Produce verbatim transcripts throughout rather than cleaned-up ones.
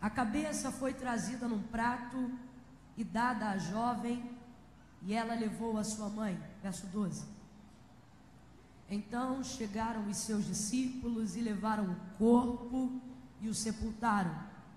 A cabeça foi trazida num prato e dada à jovem, e ela levou a sua mãe. Verso doze. Então chegaram os seus discípulos e levaram o corpo e o sepultaram.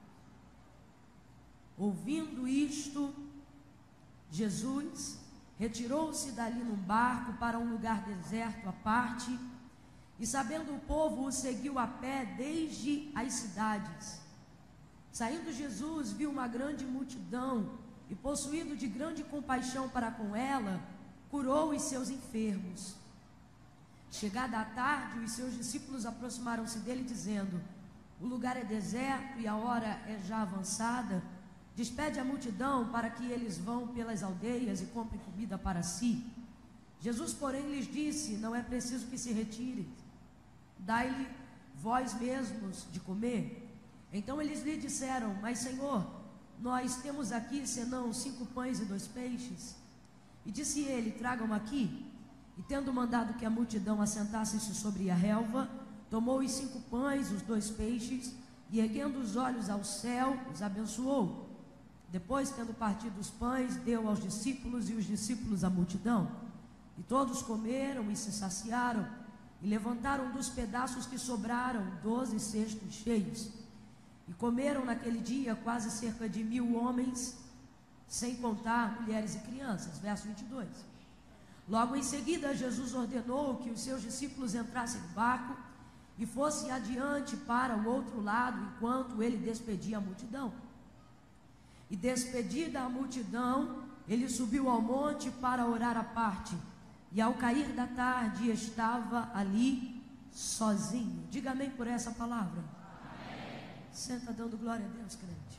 Ouvindo isto, Jesus retirou-se dali num barco para um lugar deserto à parte, e sabendo o povo, o seguiu a pé desde as cidades. Saindo Jesus, viu uma grande multidão, e possuído de grande compaixão para com ela, curou os seus enfermos. Chegada a tarde, os seus discípulos aproximaram-se dele, dizendo: o lugar é deserto e a hora é já avançada. Despede a multidão para que eles vão pelas aldeias e comprem comida para si. Jesus, porém, lhes disse: não é preciso que se retirem, dai-lhe vós mesmos de comer. Então eles lhe disseram: mas Senhor, nós temos aqui senão cinco pães e dois peixes. E disse ele: tragam aqui. E tendo mandado que a multidão assentasse-se sobre a relva, tomou os cinco pães, os dois peixes, e erguendo os olhos ao céu, os abençoou. Depois, tendo partido os pães, deu aos discípulos, e os discípulos à multidão. E todos comeram e se saciaram, e levantaram dos pedaços que sobraram doze cestos cheios. E comeram naquele dia quase cerca de mil homens, sem contar mulheres e crianças. Verso vinte e dois. Logo em seguida, Jesus ordenou que os seus discípulos entrassem no barco e fossem adiante para o outro lado, enquanto ele despedia a multidão. E despedida a multidão, ele subiu ao monte para orar à parte. E ao cair da tarde, estava ali sozinho. Diga amém por essa palavra. Amém. Senta dando glória a Deus, crente.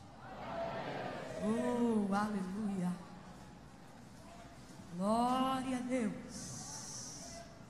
Oh, aleluia. Glória a Deus.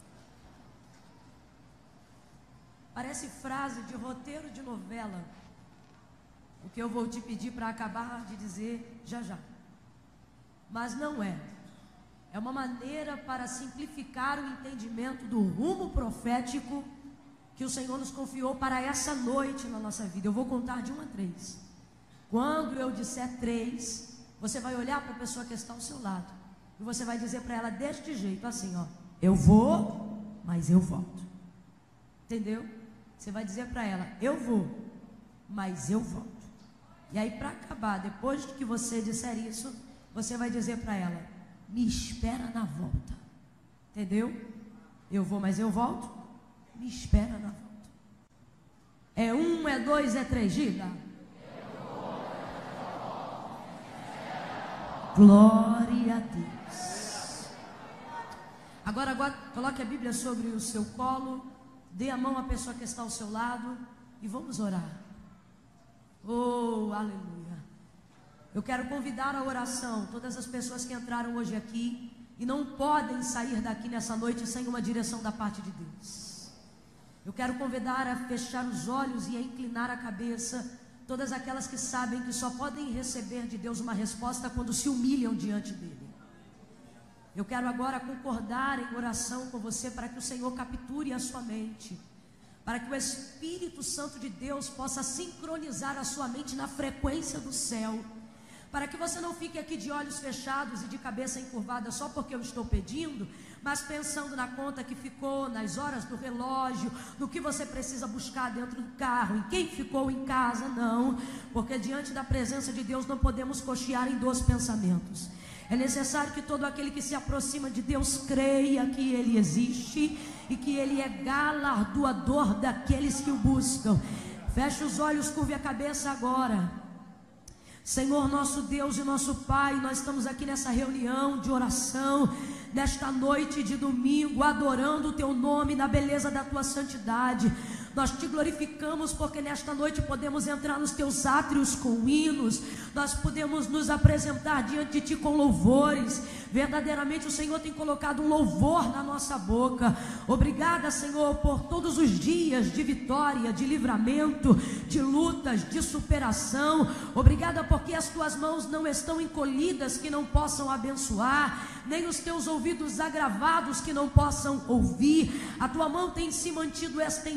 Parece frase de roteiro de novela, o que eu vou te pedir para acabar de dizer já já. Mas não é. É uma maneira para simplificar o entendimento do rumo profético que o Senhor nos confiou para essa noite na nossa vida. Eu vou contar de um a três. Quando eu disser três, você vai olhar para a pessoa que está ao seu lado e você vai dizer para ela deste jeito, assim, ó: eu vou, mas eu volto. Entendeu? Você vai dizer para ela: eu vou, mas eu volto. E aí, para acabar, depois que você disser isso, você vai dizer para ela: me espera na volta. Entendeu? Eu vou, mas eu volto. Me espera na volta. É um, é dois, é três, diga. Glória a Deus. Agora, agora, coloque a Bíblia sobre o seu colo, dê a mão à pessoa que está ao seu lado e vamos orar. Oh, aleluia. Eu quero convidar a oração todas as pessoas que entraram hoje aqui e não podem sair daqui nessa noite sem uma direção da parte de Deus. Eu quero convidar a fechar os olhos e a inclinar a cabeça todas aquelas que sabem que só podem receber de Deus uma resposta quando se humilham diante dele. Eu quero agora concordar em oração com você para que o Senhor capture a sua mente, para que o Espírito Santo de Deus possa sincronizar a sua mente na frequência do céu, para que você não fique aqui de olhos fechados e de cabeça encurvada só porque eu estou pedindo, mas pensando na conta que ficou, nas horas do relógio, no que você precisa buscar dentro do carro, em quem ficou em casa. Não, porque diante da presença de Deus não podemos cochear em dois pensamentos. É necessário que todo aquele que se aproxima de Deus creia que Ele existe e que Ele é galardoador daqueles que o buscam. Feche os olhos, curve a cabeça agora. Senhor, nosso Deus e nosso Pai, nós estamos aqui nessa reunião de oração, nesta noite de domingo, adorando o Teu nome na beleza da Tua santidade. Nós Te glorificamos porque nesta noite podemos entrar nos Teus átrios com hinos, nós podemos nos apresentar diante de Ti com louvores. Verdadeiramente o Senhor tem colocado um louvor na nossa boca. Obrigada, Senhor, por todos os dias de vitória, de livramento, de lutas, de superação. Obrigada porque as Tuas mãos não estão encolhidas que não possam abençoar, nem os Teus ouvidos agravados que não possam ouvir. A Tua mão tem se mantido estendida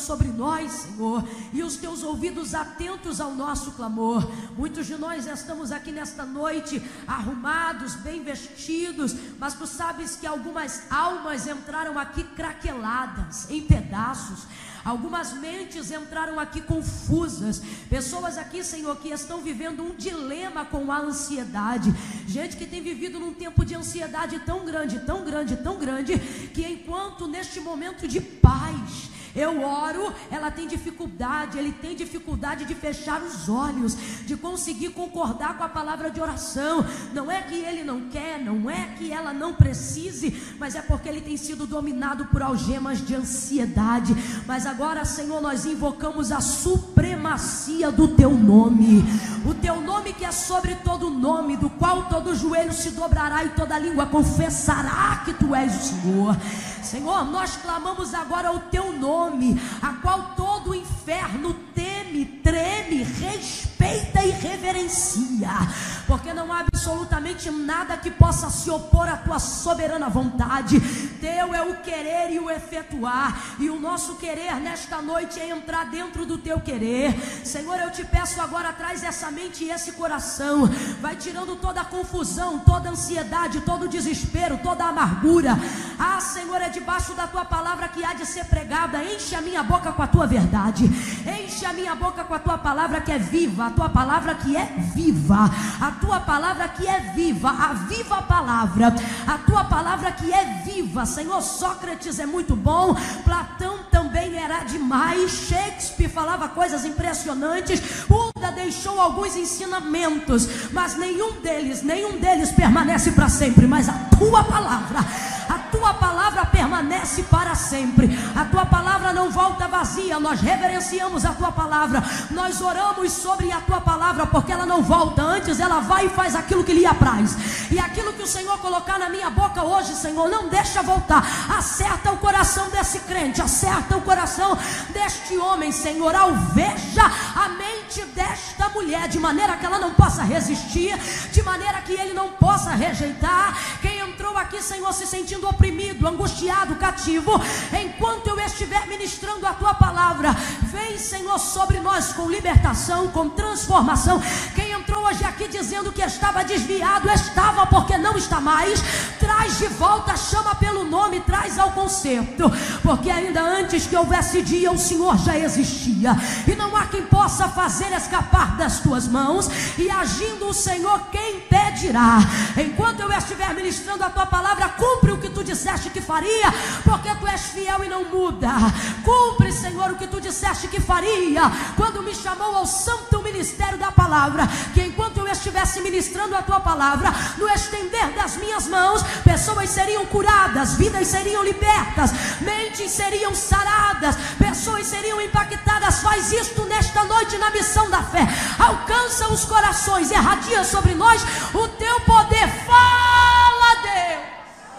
sobre nós, Senhor, e os teus ouvidos atentos ao nosso clamor. Muitos de nós estamos aqui nesta noite arrumados, bem vestidos, mas tu sabes que algumas almas entraram aqui craqueladas, em pedaços. Algumas mentes entraram aqui confusas. Pessoas aqui, Senhor, que estão vivendo um dilema com a ansiedade. Gente que tem vivido num tempo de ansiedade tão grande, tão grande, tão grande, que enquanto neste momento de paz eu oro, ela tem dificuldade, ele tem dificuldade de fechar os olhos, de conseguir concordar com a palavra de oração. Não é que ele não quer, não é que ela não precise, mas é porque ele tem sido dominado por algemas de ansiedade. Mas agora, Senhor, nós invocamos a supremacia do teu nome, o teu nome que é sobre todo nome, do qual todo joelho se dobrará e toda língua confessará que tu és o Senhor. Senhor, nós clamamos agora o teu nome, a qual todo o inferno teme, treme, respeita e reverencia, porque não há absolutamente nada que possa se opor à tua soberana vontade. Teu é o querer e o efetuar, e o nosso querer nesta noite é entrar dentro do teu querer. Senhor, eu te peço agora, traz essa mente e esse coração, vai tirando toda a confusão, toda a ansiedade, todo o desespero, toda a amargura. Ah, Senhor, é debaixo da tua palavra que há de ser pregada. Enche a minha boca com a tua verdade, enche a minha boca com a tua palavra que é viva, a tua palavra que é viva, a tua palavra que é viva, a viva palavra, a tua palavra que é viva. Senhor, Sócrates é muito bom, Platão também era demais, Shakespeare falava coisas impressionantes, Buda deixou alguns ensinamentos, mas nenhum deles, nenhum deles permanece para sempre. Mas a tua palavra, a tua palavra permanece para sempre. A tua palavra não volta vazia. Nós reverenciamos a tua palavra, nós oramos sobre a tua palavra, porque ela não volta, antes ela vai e faz aquilo que lhe apraz. E aquilo que o Senhor colocar na minha boca hoje, Senhor, não deixa voltar. Acerta o coração desse crente, acerta o coração deste homem, Senhor, alveja a mente desta mulher, de maneira que ela não possa resistir, de maneira que ele não possa rejeitar. Quem entrou aqui, Senhor, se sentindo oprimido, angustiado, cativo, enquanto eu estiver ministrando a tua palavra, vem, Senhor, sobre nós com libertação, com transformação. Quem entrou hoje aqui dizendo que estava desviado, estava, porque não está mais, traz de volta, chama pelo nome, traz ao conserto, porque ainda antes que houvesse dia, o Senhor já existia, e não há quem possa fazer escapar das tuas mãos. E agindo o Senhor, quem impedirá? Enquanto eu estiver ministrando a tua palavra, cumpre o que tu disseste que faria, porque tu és fiel e não muda. Cumpre, Senhor, o que tu disseste que faria quando me chamou ao santo ministério da palavra, que enquanto eu estivesse ministrando a tua palavra, no estender das minhas mãos, pessoas seriam curadas, vidas seriam libertas, mentes seriam saradas, pessoas seriam impactadas. Faz isto nesta noite na missão da fé, alcança os corações, irradia sobre nós o teu poder. Fala, Deus,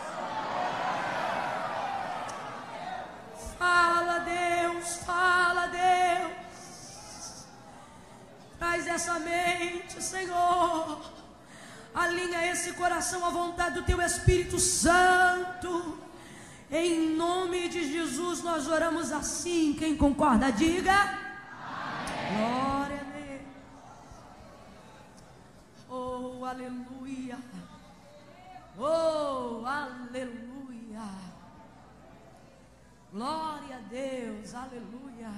fala, Deus, fala, Deus, traz essa mente, Senhor, alinha esse coração à vontade do teu Espírito Santo. Em nome de Jesus nós oramos assim. Quem concorda, diga amém. Glória a Deus. Oh, aleluia. Oh, aleluia. Glória a Deus, aleluia.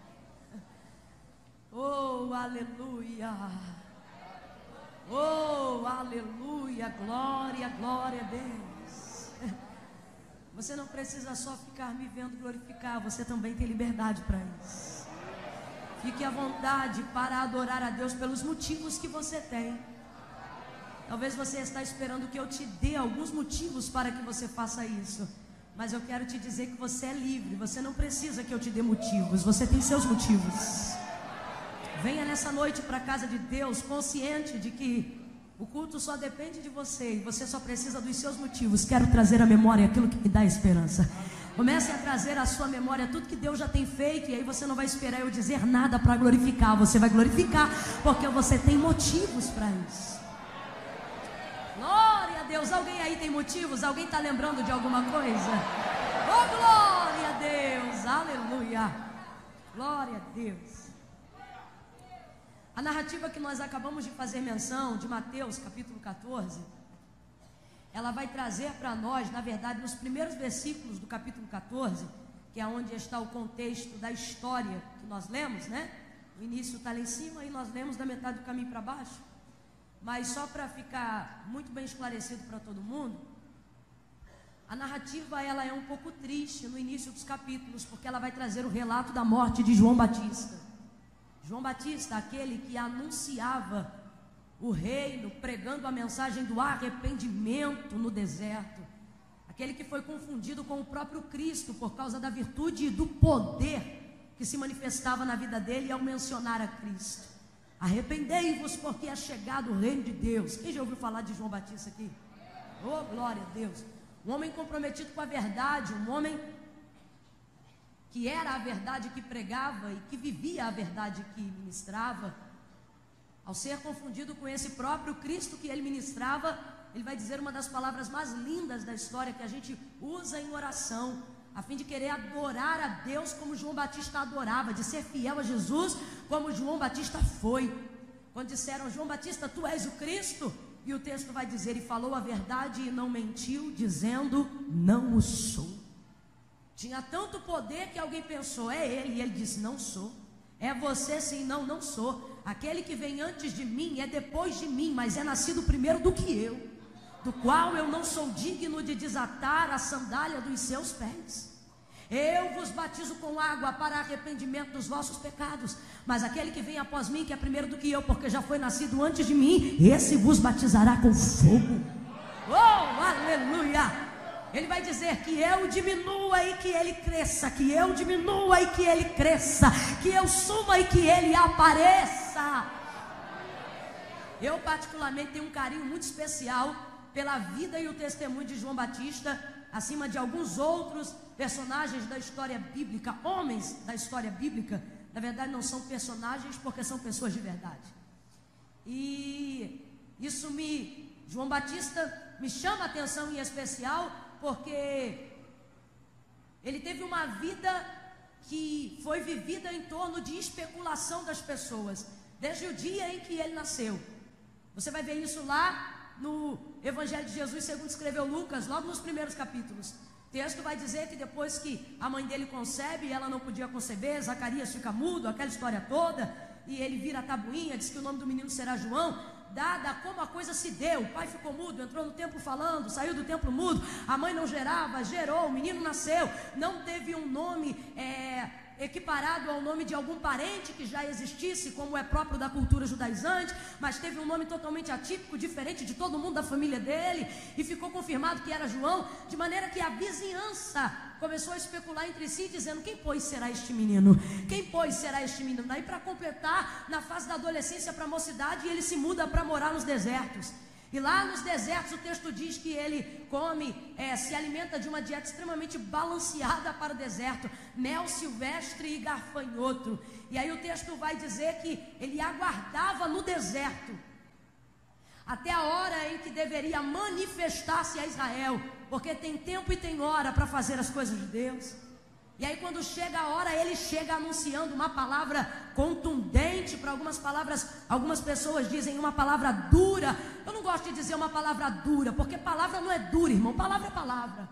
Oh, aleluia. Oh, aleluia. Glória, glória a Deus. Você não precisa só ficar me vendo glorificar, você também tem liberdade para isso. Fique à vontade para adorar a Deus pelos motivos que você tem. Talvez você está esperando que eu te dê alguns motivos para que você faça isso, mas eu quero te dizer que você é livre. Você não precisa que eu te dê motivos, você tem seus motivos. Venha nessa noite para a casa de Deus consciente de que o culto só depende de você, e você só precisa dos seus motivos. Quero trazer à memória aquilo que me dá esperança. Comece a trazer à sua memória tudo que Deus já tem feito, e aí você não vai esperar eu dizer nada para glorificar. Você vai glorificar porque você tem motivos para isso. Glória a Deus. Alguém aí tem motivos? Alguém está lembrando de alguma coisa? Oh, glória a Deus, aleluia. Glória a Deus. A narrativa que nós acabamos de fazer menção, de Mateus capítulo quatorze, ela vai trazer para nós, na verdade, nos primeiros versículos do capítulo quatorze, que é onde está o contexto da história que nós lemos, né? O início está lá em cima e nós lemos da metade do caminho para baixo. Mas só para ficar muito bem esclarecido para todo mundo, a narrativa ela é um pouco triste no início dos capítulos, porque ela vai trazer o relato da morte de João Batista. João Batista, aquele que anunciava o reino, pregando a mensagem do arrependimento no deserto, aquele que foi confundido com o próprio Cristo por causa da virtude e do poder que se manifestava na vida dele ao mencionar a Cristo. Arrependei-vos porque é chegado o reino de Deus. Quem já ouviu falar de João Batista aqui? Oh, glória a Deus. Um homem comprometido com a verdade, um homem que era a verdade que pregava e que vivia a verdade que ministrava. Ao ser confundido com esse próprio Cristo que ele ministrava, ele vai dizer uma das palavras mais lindas da história que a gente usa em oração, a fim de querer adorar a Deus como João Batista adorava, de ser fiel a Jesus como João Batista foi. Quando disseram: João Batista, tu és o Cristo? E o texto vai dizer: e falou a verdade e não mentiu, dizendo: não o sou. Tinha tanto poder que alguém pensou: é ele, e ele disse: não sou. É você sim, não, não sou. Aquele que vem antes de mim é depois de mim, mas é nascido primeiro do que eu, do qual eu não sou digno de desatar a sandália dos seus pés. Eu vos batizo com água para arrependimento dos vossos pecados, mas aquele que vem após mim, que é primeiro do que eu, porque já foi nascido antes de mim, esse vos batizará com fogo. Oh, aleluia! Ele vai dizer que eu diminua e que ele cresça, que eu diminua e que ele cresça, que eu suma e que ele apareça. Eu particularmente tenho um carinho muito especial pela vida e o testemunho de João Batista, acima de alguns outros personagens da história bíblica, homens da história bíblica. Na verdade não são personagens, porque são pessoas de verdade. E isso me, João Batista me chama a atenção em especial, porque ele teve uma vida que foi vivida em torno de especulação das pessoas, desde o dia em que ele nasceu. Você vai ver isso lá no Evangelho de Jesus segundo escreveu Lucas, logo nos primeiros capítulos. O texto vai dizer que depois que a mãe dele concebe, ela não podia conceber, Zacarias fica mudo, aquela história toda, e ele vira a tabuinha, diz que o nome do menino será João. Dada como a coisa se deu, o pai ficou mudo, entrou no templo falando, saiu do templo mudo, a mãe não gerava, gerou, o menino nasceu, não teve um nome é, equiparado ao nome de algum parente que já existisse, como é próprio da cultura judaizante, mas teve um nome totalmente atípico, diferente de todo mundo da família dele, e ficou confirmado que era João, de maneira que a vizinhança começou a especular entre si, dizendo: quem pois será este menino? Quem pois será este menino? Daí, para completar, na fase da adolescência para a mocidade, ele se muda para morar nos desertos. E lá nos desertos o texto diz que ele come, é, se alimenta de uma dieta extremamente balanceada para o deserto, mel silvestre e garfanhoto. E aí o texto vai dizer que ele aguardava no deserto até a hora em que deveria manifestar-se a Israel, porque tem tempo e tem hora para fazer as coisas de Deus. E aí quando chega a hora, ele chega anunciando uma palavra contundente. Para algumas palavras, algumas pessoas dizem uma palavra dura. Eu não gosto de dizer uma palavra dura, porque palavra não é dura, irmão, palavra é palavra.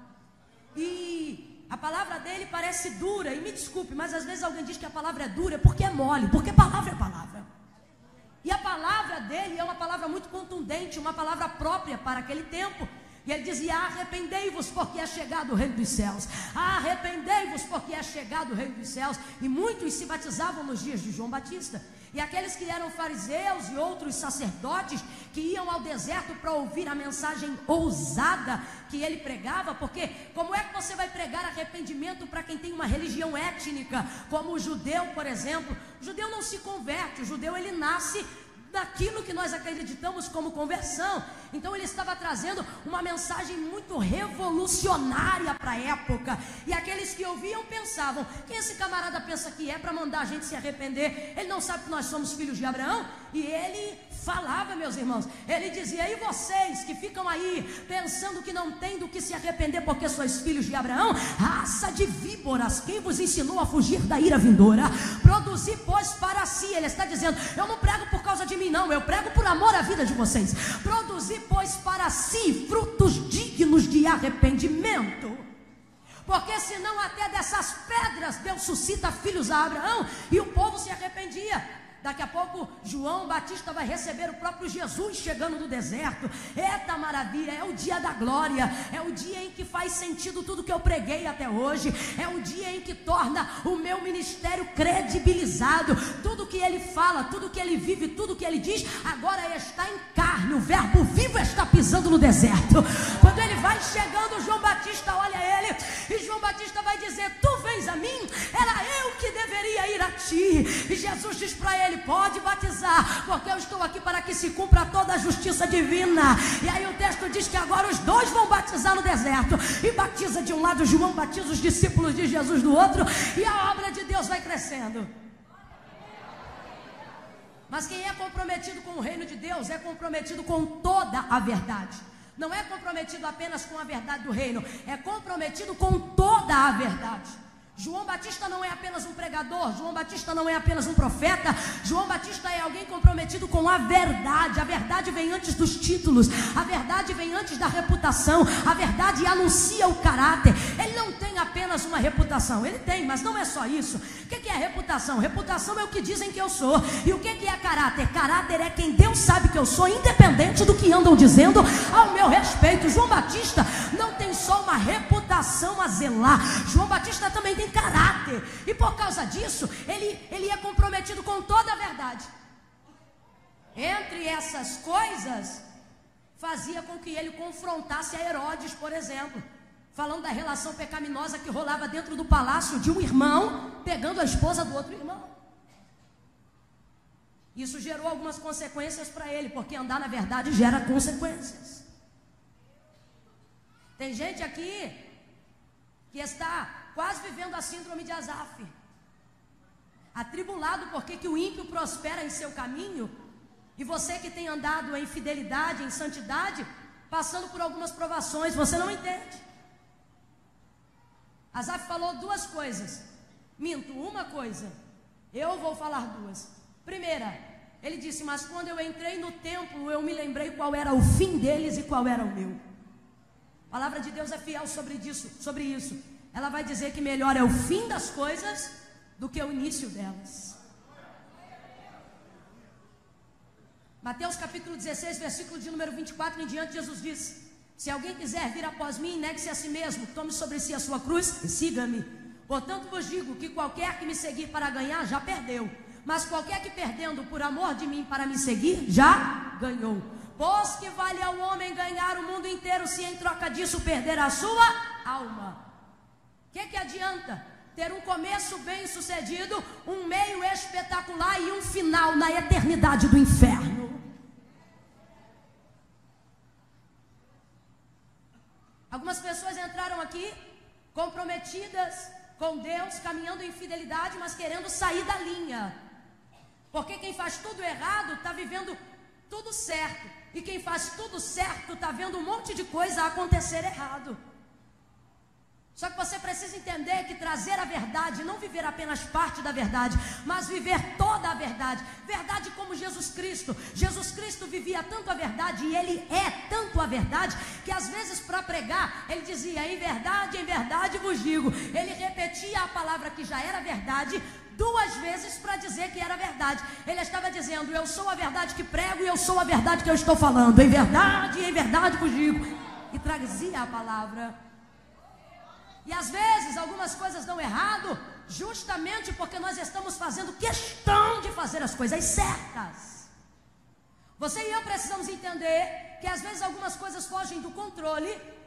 E a palavra dele parece dura, e me desculpe, mas às vezes alguém diz que a palavra é dura porque é mole, porque palavra é palavra. E a palavra dele é uma palavra muito contundente, uma palavra própria para aquele tempo. E ele dizia: arrependei-vos porque é chegado o reino dos céus. Arrependei-vos porque é chegado o reino dos céus. E muitos se batizavam nos dias de João Batista. E aqueles que eram fariseus e outros sacerdotes que iam ao deserto para ouvir a mensagem ousada que ele pregava, porque como é que você vai pregar arrependimento para quem tem uma religião étnica, como o judeu, por exemplo? O judeu não se converte, o judeu ele nasce daquilo que nós acreditamos como conversão. Então ele estava trazendo uma mensagem muito revolucionária para a época, e aqueles que ouviam pensavam: quem esse camarada pensa que é para mandar a gente se arrepender? Ele não sabe que nós somos filhos de Abraão? E ele falava, meus irmãos, ele dizia: e vocês que ficam aí pensando que não tem do que se arrepender porque sois filhos de Abraão, raça de víboras, quem vos ensinou a fugir da ira vindoura? Produzi, pois, para si. Ele está dizendo: eu não prego por causa de mim, não, eu prego por amor à vida de vocês. Produzi, pois, para si frutos dignos de arrependimento, porque senão até dessas pedras Deus suscita filhos a Abraão. E o povo se arrependia. Daqui a pouco João Batista vai receber o próprio Jesus chegando do deserto. Eita maravilha, é o dia da glória, é o dia em que faz sentido tudo que eu preguei até hoje, é o dia em que torna o meu ministério credibilizado. Tudo que ele fala, tudo que ele vive, tudo que ele diz, agora está em carne. O verbo vivo está pisando no deserto. Quando ele vai chegando, João Batista olha ele, e João Batista vai dizer: tu vens a mim? Era eu que deveria ir a ti. E Jesus diz para ele: pode batizar, porque eu estou aqui para que se cumpra toda a justiça divina. E aí o texto diz que agora os dois vão batizar no deserto, e batiza de um lado João, batiza os discípulos de Jesus do outro, e a obra de Deus vai crescendo. Mas quem é comprometido com o reino de Deus é comprometido com toda a verdade. Não é comprometido apenas com a verdade do reino, é comprometido com toda a verdade. João Batista não é apenas um pregador, João Batista não é apenas um profeta, João Batista é alguém comprometido com a verdade. A verdade vem antes dos títulos, a verdade vem antes da reputação, a verdade anuncia o caráter. Ele não tem apenas uma reputação, ele tem, mas não é só isso. O que é a reputação? Reputação é o que dizem que eu sou. E o que é caráter? Caráter é quem Deus sabe que eu sou, independente do que andam dizendo ao meu respeito. João Batista não tem só uma reputação a zelar, João Batista também tem caráter, e por causa disso ele, ele é comprometido com toda a verdade. Entre essas coisas, fazia com que ele confrontasse a Herodes, por exemplo, falando da relação pecaminosa que rolava dentro do palácio de um irmão pegando a esposa do outro irmão. Isso gerou algumas consequências para ele, porque andar na verdade gera consequências. Tem gente aqui que está quase vivendo a síndrome de Asaf, atribulado porque que o ímpio prospera em seu caminho, e você que tem andado em fidelidade, em santidade, passando por algumas provações, você não entende. Asaf falou duas coisas, minto, uma coisa, eu vou falar duas. Primeira, ele disse: mas quando eu entrei no templo, eu me lembrei qual era o fim deles e qual era o meu. A palavra de Deus é fiel sobre isso, sobre isso. Ela vai dizer que melhor é o fim das coisas do que o início delas. Mateus capítulo dezesseis, versículo de número vinte e quatro em diante, Jesus diz: se alguém quiser vir após mim, negue-se a si mesmo, tome sobre si a sua cruz e siga-me. Portanto vos digo que qualquer que me seguir para ganhar, já perdeu. Mas qualquer que perdendo por amor de mim para me seguir, já ganhou. Pois que vale ao homem ganhar o mundo inteiro, se em troca disso perder a sua alma? O que, que adianta ter um começo bem sucedido, um meio espetacular e um final na eternidade do inferno? Algumas pessoas entraram aqui comprometidas com Deus, caminhando em fidelidade, mas querendo sair da linha, porque quem faz tudo errado está vivendo tudo certo, e quem faz tudo certo está vendo um monte de coisa acontecer errado. Só que você precisa entender que trazer a verdade, não viver apenas parte da verdade, mas viver toda a verdade. Verdade como Jesus Cristo. Jesus Cristo vivia tanto a verdade, e Ele é tanto a verdade, que às vezes para pregar, Ele dizia: em verdade, em verdade vos digo. Ele repetia a palavra que já era verdade duas vezes para dizer que era verdade. Ele estava dizendo: eu sou a verdade que prego, e eu sou a verdade que eu estou falando. Em verdade, em verdade vos digo. E trazia a palavra. E às vezes algumas coisas dão errado, justamente porque nós estamos fazendo questão de fazer as coisas certas. Você e eu precisamos entender que às vezes algumas coisas fogem do controle,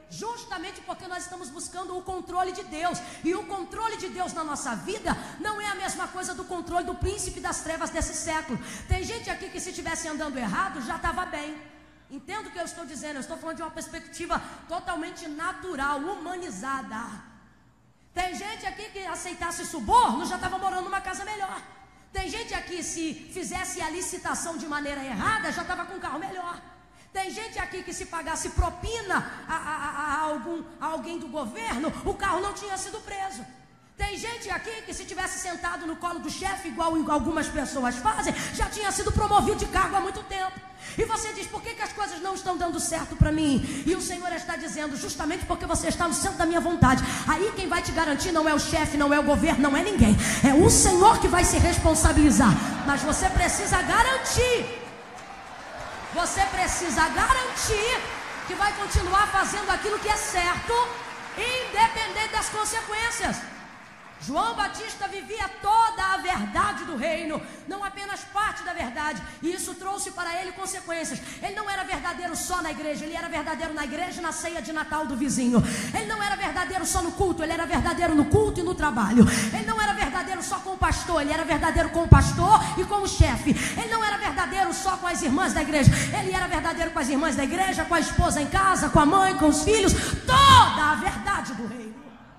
Justamente porque nós estamos buscando o controle de Deus. E o controle de Deus na nossa vida não é a mesma coisa do controle do príncipe das trevas desse século. Tem gente aqui que se estivesse andando errado já estava bem. Entendo o que eu estou dizendo. Eu estou falando de uma perspectiva totalmente natural, humanizada. Tem gente aqui que aceitasse suborno já estava morando numa casa melhor. Tem gente aqui, se fizesse a licitação de maneira errada, já estava com um carro melhor. Tem gente aqui que se pagasse propina a, a, a, a, algum, a alguém do governo, o carro não tinha sido preso. Tem gente aqui que se tivesse sentado no colo do chefe, igual algumas pessoas fazem, já tinha sido promovido de cargo há muito tempo. E você diz, por que, que as coisas não estão dando certo para mim? E o Senhor está dizendo, justamente porque você está no centro da minha vontade. Aí quem vai te garantir não é o chefe, não é o governo, não é ninguém. É o Senhor que vai se responsabilizar. Mas você precisa garantir. Você precisa garantir que vai continuar fazendo aquilo que é certo, independente das consequências. João Batista vivia toda a verdade do reino, não apenas parte da verdade, e isso trouxe para ele consequências. Ele não era verdadeiro só na igreja, ele era verdadeiro na igreja e na ceia de Natal do vizinho. Ele não era verdadeiro só no culto, ele era verdadeiro no culto e no trabalho. Ele não era verdadeiro só com o pastor, ele era verdadeiro com o pastor e com o chefe. Ele não era verdadeiro só com as irmãs da igreja, ele era verdadeiro com as irmãs da igreja, com a esposa em casa, com a mãe, com os filhos, toda a verdade do reino.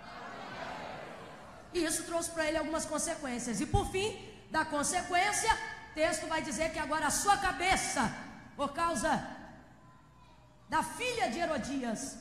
E isso trouxe para ele algumas consequências. E por fim da consequência, o texto vai dizer que agora a sua cabeça, por causa da filha de Herodias,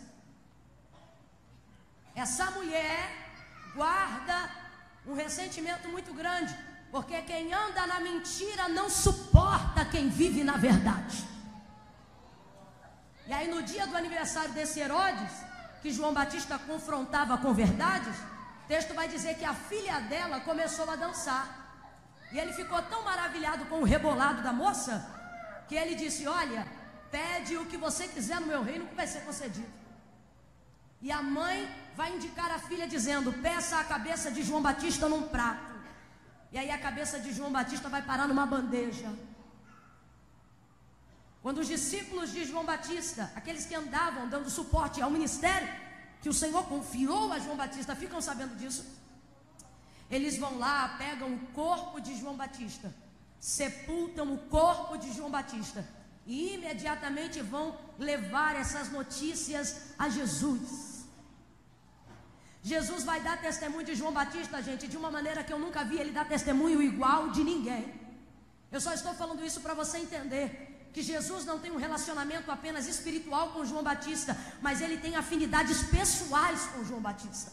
essa mulher guarda um ressentimento muito grande, porque quem anda na mentira não suporta quem vive na verdade. E aí no dia do aniversário desse Herodes, que João Batista confrontava com verdades, o texto vai dizer que a filha dela começou a dançar. E ele ficou tão maravilhado com o rebolado da moça, que ele disse, olha, pede o que você quiser no meu reino que vai ser concedido. E a mãe vai indicar a filha dizendo, peça a cabeça de João Batista num prato. E aí a cabeça de João Batista vai parar numa bandeja. Quando os discípulos de João Batista, aqueles que andavam dando suporte ao ministério que o Senhor confiou a João Batista, ficam sabendo disso, eles vão lá, pegam o corpo de João Batista, sepultam o corpo de João Batista e imediatamente vão levar essas notícias a Jesus. Jesus vai dar testemunho de João Batista, gente, de uma maneira que eu nunca vi ele dar testemunho igual de ninguém. Eu só estou falando isso para você entender que Jesus não tem um relacionamento apenas espiritual com João Batista, mas ele tem afinidades pessoais com João Batista.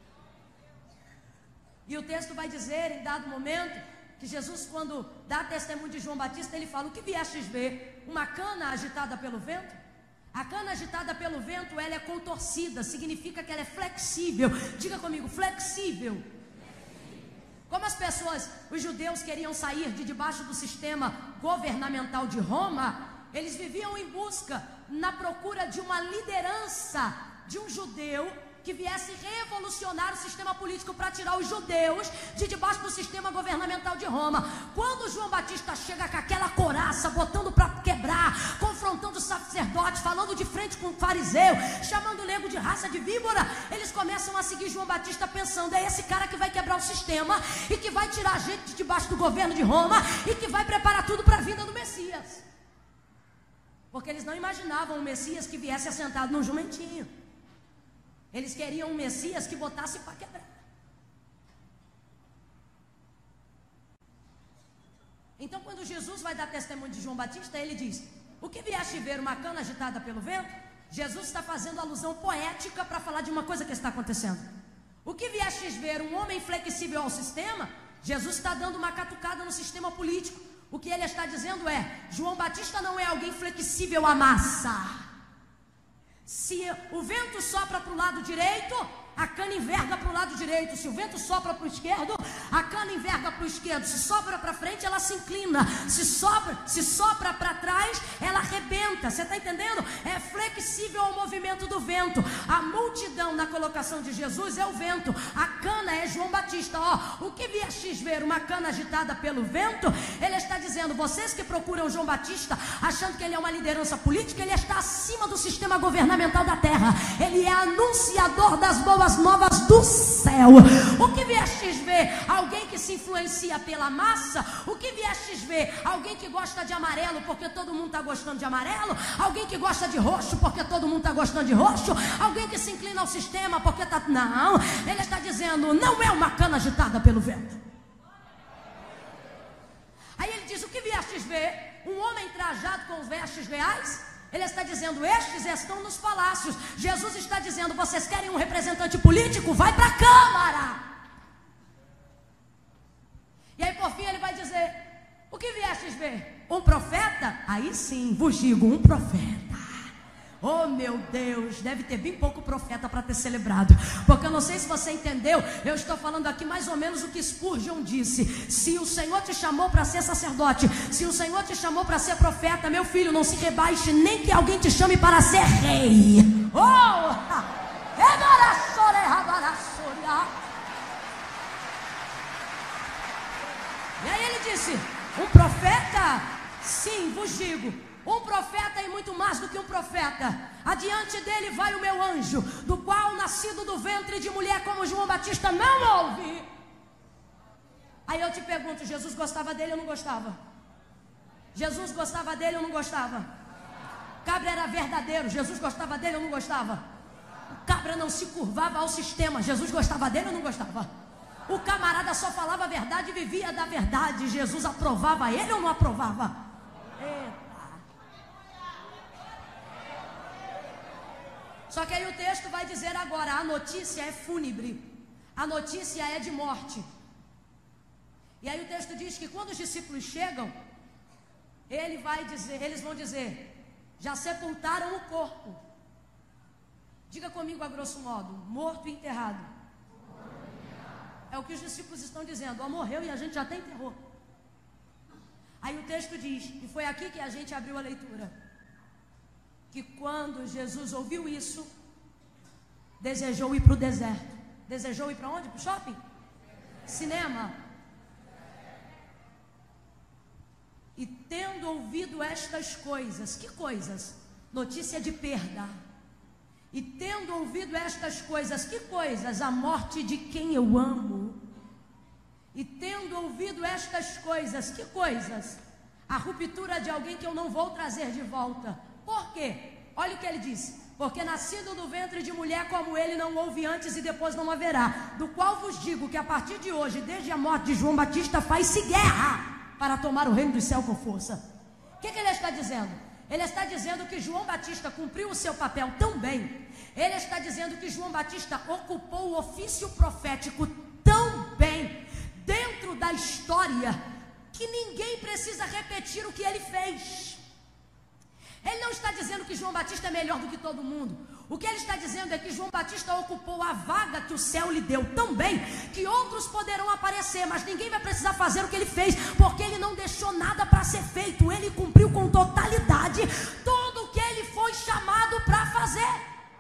E o texto vai dizer, em dado momento, que Jesus, quando dá testemunho de João Batista, ele fala, o que viestes ver? Uma cana agitada pelo vento? A cana agitada pelo vento, ela é contorcida, significa que ela é flexível. Diga comigo, flexível. Como as pessoas, os judeus queriam sair de debaixo do sistema governamental de Roma, eles viviam em busca, na procura de uma liderança, de um judeu que viesse revolucionar o sistema político para tirar os judeus de debaixo do sistema governamental de Roma. Quando João Batista chega com aquela couraça, botando para quebrar, confrontando os sacerdotes, falando de frente com o fariseu, chamando o nego de raça de víbora, eles começam a seguir João Batista pensando, é esse cara que vai quebrar o sistema e que vai tirar a gente de debaixo do governo de Roma e que vai preparar tudo para a vinda do Messias. Porque eles não imaginavam um Messias que viesse assentado num jumentinho. Eles queriam um Messias que botasse para quebrar. Então, quando Jesus vai dar testemunho de João Batista, ele diz, o que vieste ver, uma cana agitada pelo vento? Jesus está fazendo alusão poética para falar de uma coisa que está acontecendo. O que viestes ver, um homem flexível ao sistema? Jesus está dando uma catucada no sistema político. O que ele está dizendo é, João Batista não é alguém flexível à massa. Se o vento sopra para o lado direito, a cana enverga para o lado direito. Se o vento sopra para o esquerdo, a cana enverga para o esquerdo. Se sopra para frente, ela se inclina. Se sopra, se sopra para trás, ela arrebenta. Você está entendendo? É flexível ao movimento do vento. A multidão na colocação de Jesus é o vento. A cana é João Batista. Ó, o que viestes ver, uma cana agitada pelo vento? Ele está dizendo dizendo, vocês que procuram João Batista, achando que ele é uma liderança política, ele está acima do sistema governamental da terra. Ele é anunciador das boas novas do céu. O que viestes ver? Alguém que se influencia pela massa? O que viestes ver? Alguém que gosta de amarelo porque todo mundo está gostando de amarelo? Alguém que gosta de roxo porque todo mundo está gostando de roxo? Alguém que se inclina ao sistema porque está... Não, ele está dizendo, não é uma cana agitada pelo vento. Aí ele diz, o que viestes ver? Um homem trajado com vestes reais? Ele está dizendo, estes estão nos palácios. Jesus está dizendo, vocês querem um representante político? Vai para a Câmara. E aí por fim ele vai dizer, o que viestes ver? Um profeta? Aí sim, vos digo, um profeta. Oh meu Deus, deve ter bem pouco profeta para ter celebrado, porque eu não sei se você entendeu, eu estou falando aqui mais ou menos o que Spurgeon disse. Se o Senhor te chamou para ser sacerdote, se o Senhor te chamou para ser profeta, meu filho, não se rebaixe, nem que alguém te chame para ser rei. Oh! E aí ele disse, um profeta? Sim, vos digo, um profeta e muito mais do que um profeta. Adiante dele vai o meu anjo, do qual nascido do ventre de mulher como João Batista não houve. Aí eu te pergunto, Jesus gostava dele ou não gostava? Jesus gostava dele ou não gostava? Cabra era verdadeiro, Jesus gostava dele ou não gostava? O cabra não se curvava ao sistema, Jesus gostava dele ou não gostava? O camarada só falava a verdade e vivia da verdade, Jesus aprovava ele ou não aprovava? Só que aí o texto vai dizer agora, a notícia é fúnebre, a notícia é de morte. E aí o texto diz que quando os discípulos chegam, ele vai dizer, eles vão dizer, já sepultaram o corpo. Diga comigo a grosso modo, morto e enterrado. É o que os discípulos estão dizendo, ó, morreu e a gente já até enterrou. Aí o texto diz, e foi aqui que a gente abriu a leitura, que quando Jesus ouviu isso, desejou ir para o deserto. Desejou ir para onde? Para o shopping? Cinema. E tendo ouvido estas coisas, que coisas? Notícia de perda. E tendo ouvido estas coisas, que coisas? A morte de quem eu amo. E tendo ouvido estas coisas, que coisas? A ruptura de alguém que eu não vou trazer de volta. Por quê? Olha o que ele disse, porque nascido do ventre de mulher como ele não houve antes e depois não haverá, do qual vos digo que a partir de hoje, desde a morte de João Batista, faz-se guerra para tomar o reino do céu com força. O que, que ele está dizendo? Ele está dizendo que João Batista cumpriu o seu papel tão bem, ele está dizendo que João Batista ocupou o ofício profético tão bem, dentro da história, que ninguém precisa repetir o que ele fez. Ele não está dizendo que João Batista é melhor do que todo mundo. O que ele está dizendo é que João Batista ocupou a vaga que o céu lhe deu tão bem, que outros poderão aparecer, mas ninguém vai precisar fazer o que ele fez, porque ele não deixou nada para ser feito. Ele cumpriu com totalidade tudo o que ele foi chamado para fazer.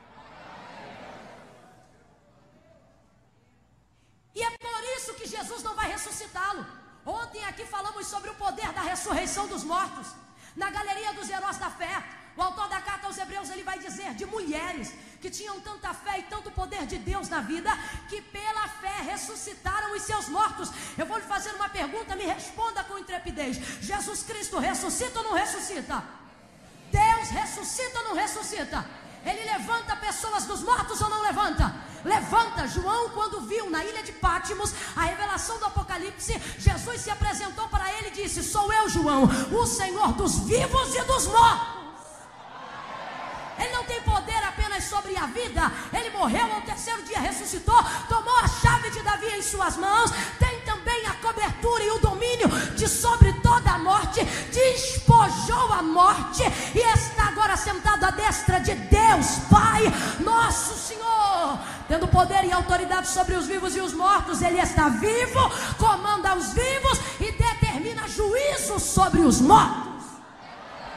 E é por isso que Jesus não vai ressuscitá-lo. Ontem aqui falamos sobre o poder da ressurreição dos mortos. Na galeria dos heróis da fé, o autor da carta aos Hebreus, ele vai dizer de mulheres que tinham tanta fé e tanto poder de Deus na vida, que pela fé ressuscitaram os seus mortos. Eu vou lhe fazer uma pergunta, me responda com intrepidez. Jesus Cristo ressuscita ou não ressuscita? Deus ressuscita ou não ressuscita? Ele levanta pessoas dos mortos ou não levanta? Levanta. João, quando viu na ilha de Pátimos a revelação do Apocalipse, Jesus se apresentou para ele e disse: sou eu, João, o Senhor dos vivos e dos mortos. Ele não tem poder apenas sobre a vida. Ele morreu, ao terceiro dia ressuscitou, tomou a chave de Davi em suas mãos, tem também a cobertura e o domínio de sobre toda a morte, despojou a morte e está agora sentado à destra de Deus Pai, nosso Senhor, tendo poder e autoridade sobre os vivos e os mortos. Ele está vivo, comanda os vivos e determina juízo sobre os mortos.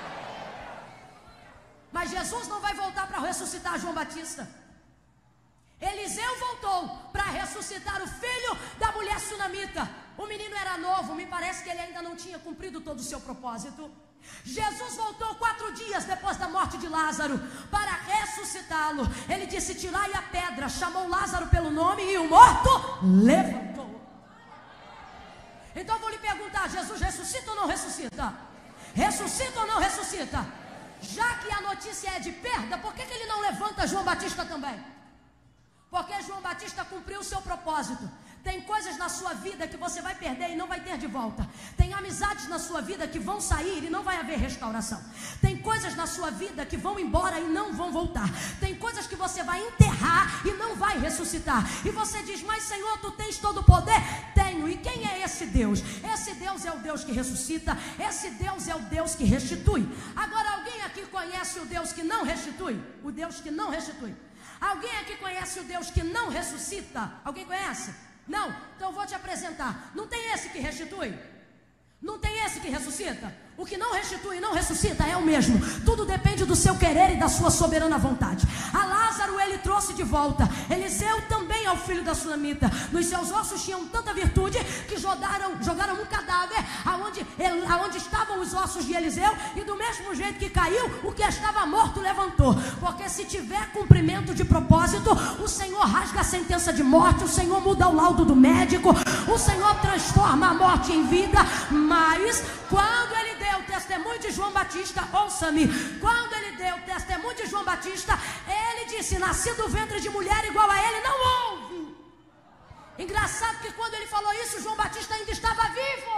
Mas Jesus não vai voltar para ressuscitar João Batista. Eliseu voltou para ressuscitar o filho da mulher sunamita. O menino era novo, me parece que ele ainda não tinha cumprido todo o seu propósito. Jesus voltou quatro dias depois da morte de Lázaro para ressuscitá-lo. Ele disse: tirai a pedra, chamou Lázaro pelo nome e o morto levantou. Então eu vou lhe perguntar: Jesus ressuscita ou não ressuscita? Ressuscita ou não ressuscita? Já que a notícia é de perda, por que, que ele não levanta João Batista também? Porque João Batista cumpriu o seu propósito. Tem coisas na sua vida que você vai perder e não vai ter de volta. Tem amizades na sua vida que vão sair e não vai haver restauração. Tem coisas na sua vida que vão embora e não vão voltar. Tem coisas que você vai enterrar e não vai ressuscitar. E você diz: mas Senhor, tu tens todo o poder? Tenho. E quem é esse Deus? Esse Deus é o Deus que ressuscita. Esse Deus é o Deus que restitui. Agora, alguém aqui conhece o Deus que não restitui? O Deus que não restitui. Alguém aqui conhece o Deus que não ressuscita? Alguém conhece? Não? Então eu vou te apresentar. Não tem esse que restitui? Não tem esse que ressuscita? O que não restitui e não ressuscita é o mesmo. Tudo depende do seu querer e da sua soberana vontade. A Lázaro ele trouxe de volta. Eliseu também é o filho da sunamita. Nos seus ossos tinham tanta virtude que jogaram, jogaram um cadáver aonde, ele, aonde estavam os ossos de Eliseu, e do mesmo jeito que caiu, o que estava morto levantou. Porque se tiver cumprimento de propósito, o Senhor rasga a sentença de morte, o Senhor muda o laudo do médico, o Senhor transforma a morte em vida. Mas quando ele deu o testemunho de João Batista, ouça-me, quando ele deu o testemunho de João Batista, ele disse: nasci do ventre de mulher igual a ele não houve. Engraçado que quando ele falou isso, João Batista ainda estava vivo.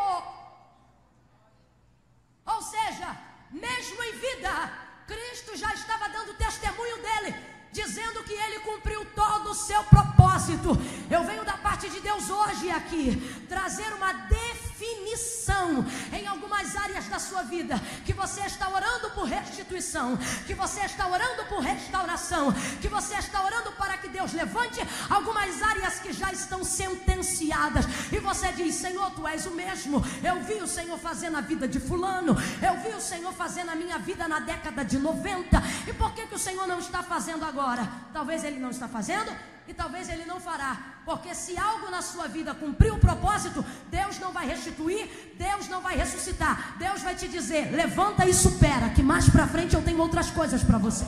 Ou seja, mesmo em vida, Cristo já estava dando testemunho dele, dizendo que ele cumpriu todo o seu propósito. Eu venho da parte de Deus hoje aqui trazer uma definição em algumas áreas da sua vida, que você está orando por restituição, que você está orando por restauração, que você está orando para que Deus levante algumas áreas que já estão sentenciadas, e você diz: Senhor, tu és o mesmo. Eu vi o Senhor fazer na vida de fulano, eu vi o Senhor fazer na minha vida na década de noventa, e por que que o Senhor não está fazendo agora? Talvez ele não está fazendo, e talvez ele não fará, porque se algo na sua vida cumprir o propósito, Deus não vai restituir, Deus não vai ressuscitar. Deus vai te dizer: levanta e supera, que mais para frente eu tenho outras coisas para você.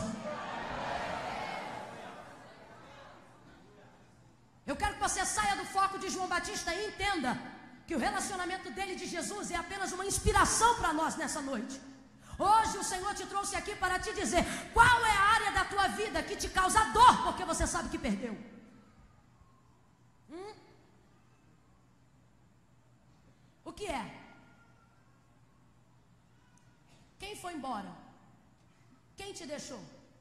Eu quero que você saia do foco de João Batista e entenda que o relacionamento dele de Jesus é apenas uma inspiração para nós nessa noite. Hoje o Senhor te trouxe aqui para te dizer qual é a área da tua vida que te causa dor, porque você sabe que perdeu. Hum? O que é? Quem foi embora? Quem te deixou?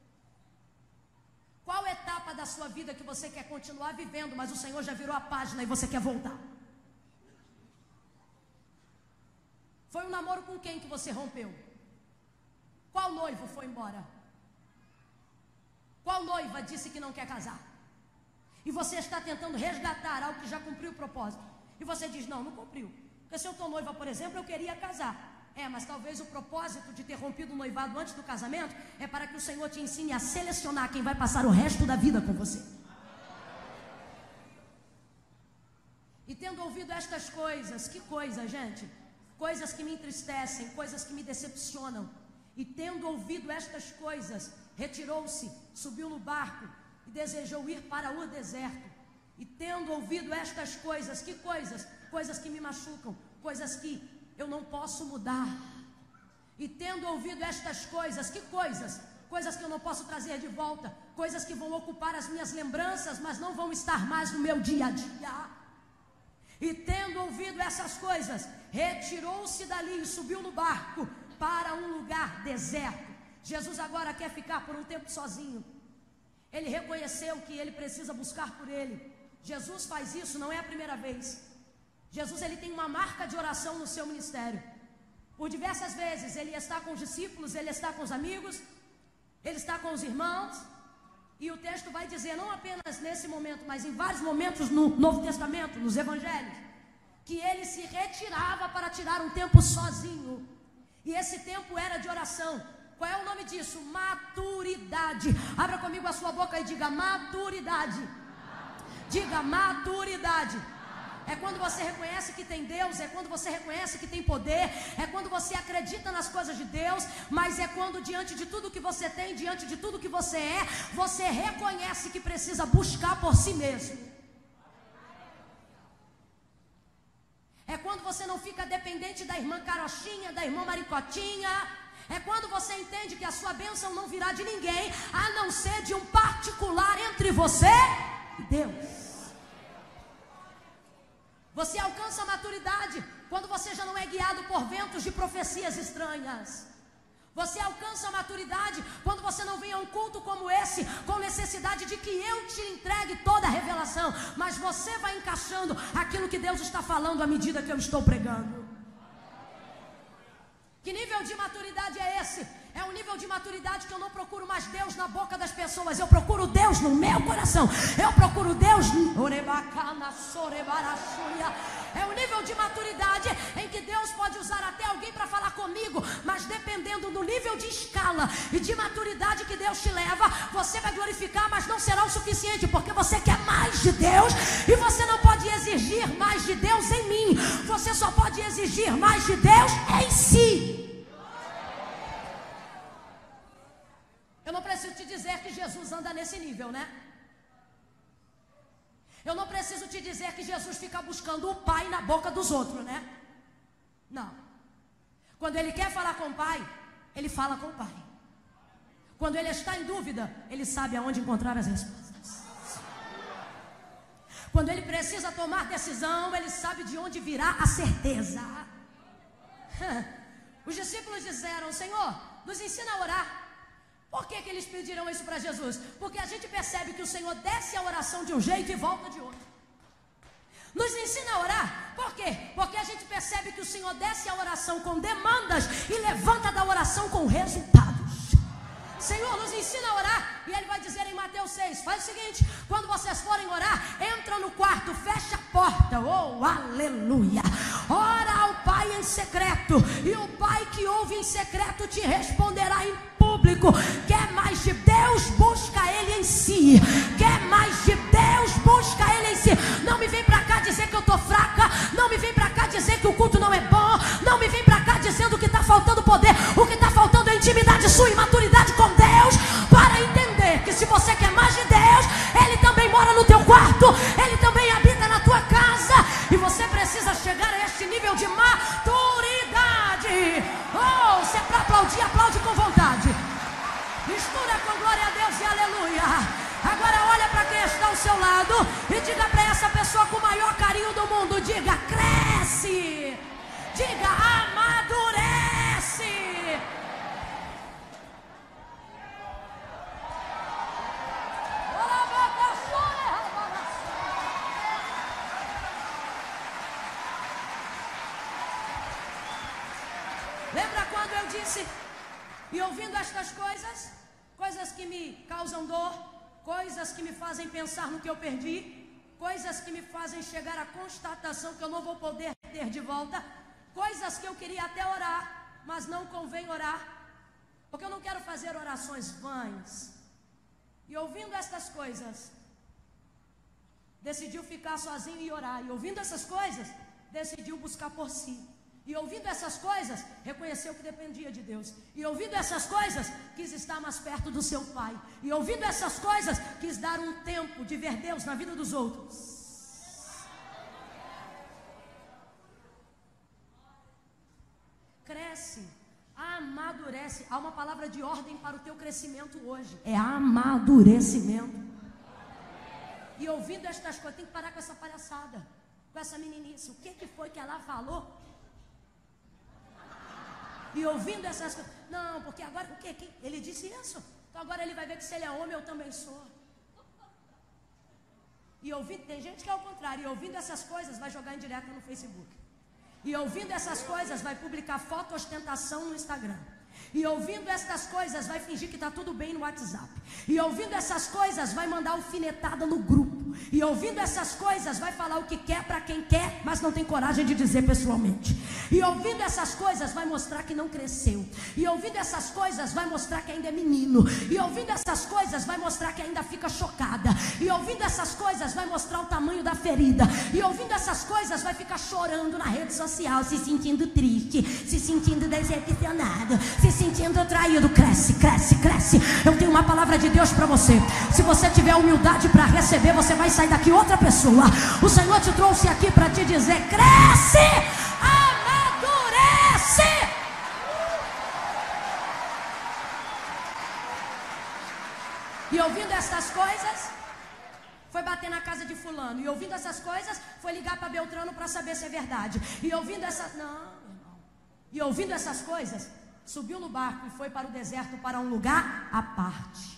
Qual etapa da sua vida que você quer continuar vivendo, mas o Senhor já virou a página e você quer voltar? Foi um namoro com quem que você rompeu? Qual noivo foi embora? Qual noiva disse que não quer casar? E você está tentando resgatar algo que já cumpriu o propósito. E você diz: não, não cumpriu. Porque se eu estou noiva, por exemplo, eu queria casar. É, mas talvez o propósito de ter rompido o noivado antes do casamento é para que o Senhor te ensine a selecionar quem vai passar o resto da vida com você. E tendo ouvido estas coisas, que coisa, gente? Coisas que me entristecem, coisas que me decepcionam. E tendo ouvido estas coisas, retirou-se, subiu no barco e desejou ir para o deserto. E tendo ouvido estas coisas, que coisas? Coisas que me machucam, coisas que eu não posso mudar. E tendo ouvido estas coisas, que coisas? Coisas que eu não posso trazer de volta, coisas que vão ocupar as minhas lembranças, mas não vão estar mais no meu dia a dia. E tendo ouvido essas coisas, retirou-se dali e subiu no barco para um lugar deserto. Jesus agora quer ficar por um tempo sozinho. Ele reconheceu que ele precisa buscar por ele. Jesus faz isso, não é a primeira vez. Jesus ele tem uma marca de oração no seu ministério. Por diversas vezes ele está com os discípulos, ele está com os amigos, ele está com os irmãos. E o texto vai dizer, não apenas nesse momento, mas em vários momentos no Novo Testamento, nos Evangelhos, que ele se retirava para tirar um tempo sozinho. E esse tempo era de oração. Qual é o nome disso? Maturidade. Abra comigo a sua boca e diga: maturidade. Diga maturidade. É quando você reconhece que tem Deus, é quando você reconhece que tem poder, é quando você acredita nas coisas de Deus, mas é quando diante de tudo que você tem, diante de tudo que você é, você reconhece que precisa buscar por si mesmo. É quando você não fica dependente da irmã carochinha, da irmã maricotinha. É quando você entende que a sua bênção não virá de ninguém, a não ser de um particular entre você e Deus. Você alcança a maturidade quando você já não é guiado por ventos de profecias estranhas. Você alcança a maturidade quando você não vem a um culto como esse com necessidade de que eu te entregue toda a revelação, mas você vai encaixando aquilo que Deus está falando à medida que eu estou pregando. Que nível de maturidade é esse? É um nível de maturidade que eu não procuro mais Deus na boca das pessoas, eu procuro Deus no meu coração. Eu procuro Deus. É um nível de maturidade em que Deus pode usar até alguém para falar comigo, mas dependendo do nível de escala e de maturidade que Deus te leva, você vai glorificar, mas não será o suficiente, porque você quer mais de Deus e você não pode exigir mais de Deus em mim. Você só pode exigir mais de Deus em si. Eu não preciso te dizer que Jesus anda nesse nível, né? Eu não preciso te dizer que Jesus fica buscando o Pai na boca dos outros, né? Não. Quando ele quer falar com o Pai, ele fala com o Pai. Quando ele está em dúvida, ele sabe aonde encontrar as respostas. Quando ele precisa tomar decisão, ele sabe de onde virá a certeza. Os discípulos disseram: Senhor, nos ensina a orar. Por que que eles pediram isso para Jesus? Porque a gente percebe que o Senhor desce a oração de um jeito e volta de outro. Nos ensina a orar. Por quê? Porque a gente percebe que o Senhor desce a oração com demandas e levanta da oração com resultados. Senhor, nos ensina a orar. E ele vai dizer em Mateus seis, faz o seguinte: quando vocês forem orar, entra no quarto, fecha a porta. Oh, aleluia. Ora ao Pai em secreto, e o Pai que ouve em secreto te responderá em público. Quer mais de Deus? Busca Ele em si. Quer mais de Deus? Busca Ele em si. Não me vem pra cá dizer que eu tô fraca. Não me vem pra cá dizer que o culto não é bom. Não me vem pra cá dizendo que tá faltando poder. O que tá faltando é intimidade sua e maturidade com Deus, para entender que se você quer mais de Deus, Ele também mora no teu quarto, Ele também habita na tua casa, e você precisa chegar a este nível de maturidade. Oh, se é para aplaudir, aplaude com vontade. Mistura com glória a Deus e aleluia. Agora olha para quem está ao seu lado e diga para essa pessoa com o maior carinho do mundo: diga, cresce. Diga, amadurece. Lembra quando eu disse: e ouvindo estas coisas, coisas que me causam dor, coisas que me fazem pensar no que eu perdi, coisas que me fazem chegar à constatação que eu não vou poder ter de volta, coisas que eu queria até orar, mas não convém orar, porque eu não quero fazer orações vãs. E ouvindo estas coisas, decidiu ficar sozinho e orar. E ouvindo essas coisas, decidiu buscar por si. E ouvindo essas coisas, reconheceu que dependia de Deus. E ouvindo essas coisas, quis estar mais perto do seu Pai. E ouvindo essas coisas, quis dar um tempo de ver Deus na vida dos outros. Cresce, amadurece. Há uma palavra de ordem para o teu crescimento hoje: é amadurecimento. E ouvindo estas coisas, tem que parar com essa palhaçada, com essa meninice. O que que foi que ela falou? E ouvindo essas coisas, não, porque agora o que? Ele disse isso, então agora ele vai ver que se ele é homem, eu também sou. E ouvindo, tem gente que é o contrário, e ouvindo essas coisas vai jogar em direto no Facebook. E ouvindo essas coisas vai publicar foto ostentação no Instagram. E ouvindo essas coisas vai fingir que está tudo bem no WhatsApp. E ouvindo essas coisas vai mandar alfinetada no grupo. E ouvindo essas coisas, vai falar o que quer para quem quer, mas não tem coragem de dizer pessoalmente. E ouvindo essas coisas, vai mostrar que não cresceu. E ouvindo essas coisas, vai mostrar que ainda é menino. E ouvindo essas coisas, vai mostrar que ainda fica chocada. E ouvindo essas coisas, vai mostrar o tamanho da ferida. E ouvindo essas coisas, vai ficar chorando na rede social, se sentindo triste, se sentindo decepcionado, se sentindo traído. Cresce, cresce, cresce. Eu tenho uma palavra de Deus para você. Se você tiver humildade para receber, você vai sair daqui outra pessoa. O Senhor te trouxe aqui para te dizer: cresce, amadurece. E ouvindo estas coisas, foi bater na casa de fulano. E ouvindo essas coisas, foi ligar para Beltrano para saber se é verdade. E ouvindo essas... Não, irmão. E ouvindo essas coisas, subiu no barco e foi para o deserto, para um lugar à parte.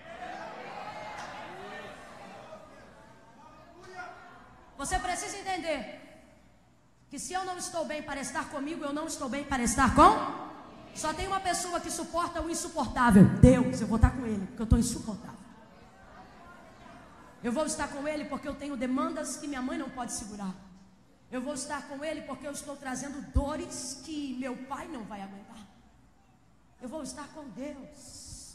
Você precisa entender que se eu não estou bem para estar comigo, eu não estou bem para estar com... Só tem uma pessoa que suporta o insuportável. Deus. Eu vou estar com Ele, porque eu estou insuportável. Eu vou estar com Ele porque eu tenho demandas que minha mãe não pode segurar. Eu vou estar com Ele porque eu estou trazendo dores que meu pai não vai aguentar. Eu vou estar com Deus.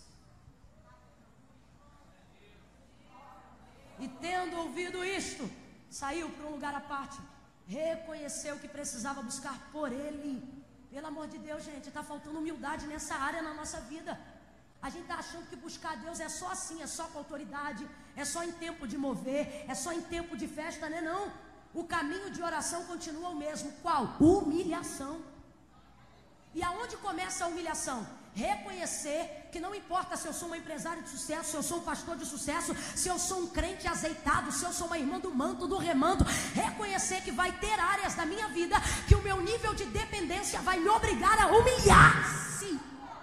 E tendo ouvido isto, saiu para um lugar à parte. Reconheceu que precisava buscar por Ele. Pelo amor de Deus, gente, está faltando humildade nessa área na nossa vida. A gente está achando que buscar Deus é só assim, é só com autoridade, é só em tempo de mover, é só em tempo de festa, né? Não. O caminho de oração continua o mesmo. Qual? Humilhação. E aonde começa a humilhação? Reconhecer que não importa se eu sou uma empresária de sucesso, se eu sou um pastor de sucesso, se eu sou um crente azeitado, se eu sou uma irmã do manto, do remando. Reconhecer que vai ter áreas da minha vida que o meu nível de dependência vai me obrigar a humilhar-se.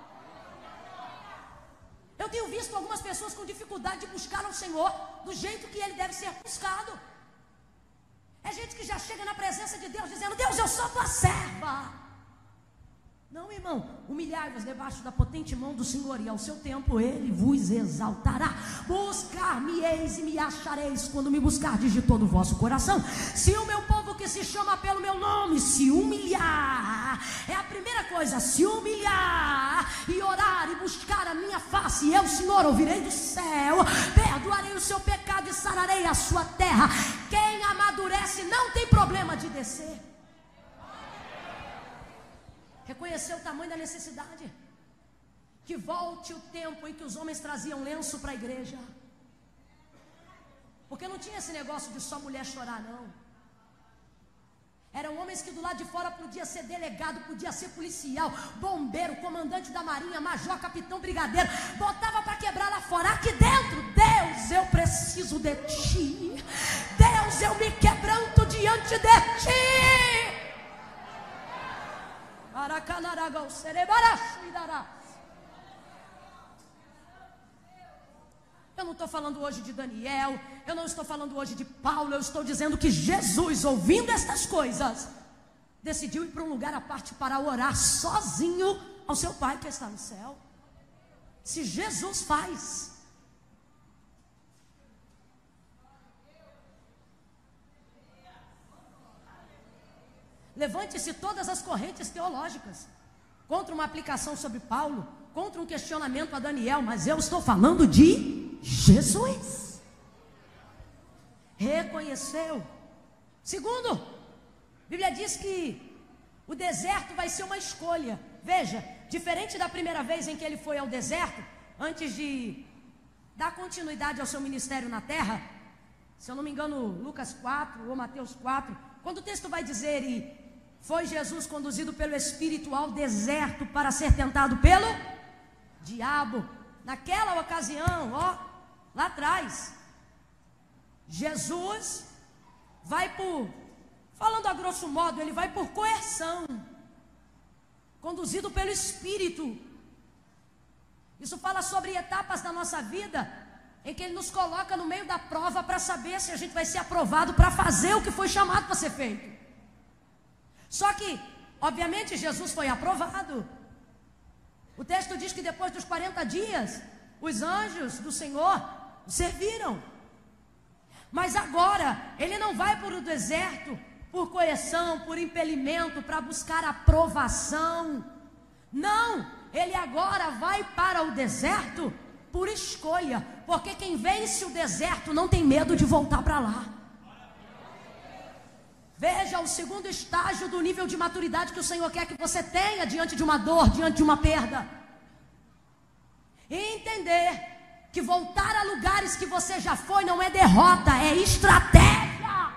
Eu tenho visto algumas pessoas com dificuldade de buscar ao Senhor do jeito que Ele deve ser buscado. É gente que já chega na presença de Deus dizendo: Deus, eu sou tua serva. Não, irmão, humilhai-vos debaixo da potente mão do Senhor, e ao seu tempo Ele vos exaltará. Buscar-me-eis e me achareis, quando me buscardes de todo o vosso coração. Se o meu povo que se chama pelo meu nome se humilhar, é a primeira coisa, se humilhar e orar e buscar a minha face, eu, Senhor, ouvirei do céu, perdoarei o seu pecado e sararei a sua terra. Quem amadurece não tem problema de descer. Reconhecer o tamanho da necessidade. Que volte o tempo em que os homens traziam lenço para a igreja. Porque não tinha esse negócio de só mulher chorar, não. Eram homens que do lado de fora podia ser delegado, podia ser policial, bombeiro, comandante da marinha, major, capitão, brigadeiro. Botava para quebrar lá fora. Aqui dentro, Deus, eu preciso de ti. Deus, eu me quebranto diante de ti. Eu não estou falando hoje de Daniel, eu não estou falando hoje de Paulo, eu estou dizendo que Jesus, ouvindo estas coisas, decidiu ir para um lugar à parte para orar sozinho ao seu Pai que está no céu. Se Jesus faz, levante-se todas as correntes teológicas contra uma aplicação sobre Paulo, contra um questionamento a Daniel, mas eu estou falando de Jesus. Reconheceu. Segundo, a Bíblia diz que o deserto vai ser uma escolha. Veja, diferente da primeira vez em que ele foi ao deserto, antes de dar continuidade ao seu ministério na terra, se eu não me engano, Lucas quatro ou Mateus quatro, quando o texto vai dizer: e foi Jesus conduzido pelo Espírito ao deserto para ser tentado pelo diabo. Naquela ocasião, ó, lá atrás, Jesus vai por, falando a grosso modo, ele vai por coerção, conduzido pelo Espírito. Isso fala sobre etapas da nossa vida em que Ele nos coloca no meio da prova para saber se a gente vai ser aprovado para fazer o que foi chamado para ser feito. Só que, obviamente, Jesus foi aprovado. O texto diz que depois dos quarenta dias, os anjos do Senhor o serviram. Mas agora, ele não vai para o deserto por correção, por impedimento, para buscar aprovação. Não, ele agora vai para o deserto por escolha. Porque quem vence o deserto não tem medo de voltar para lá. Veja o segundo estágio do nível de maturidade que o Senhor quer que você tenha diante de uma dor, diante de uma perda. E entender que voltar a lugares que você já foi não é derrota, é estratégia.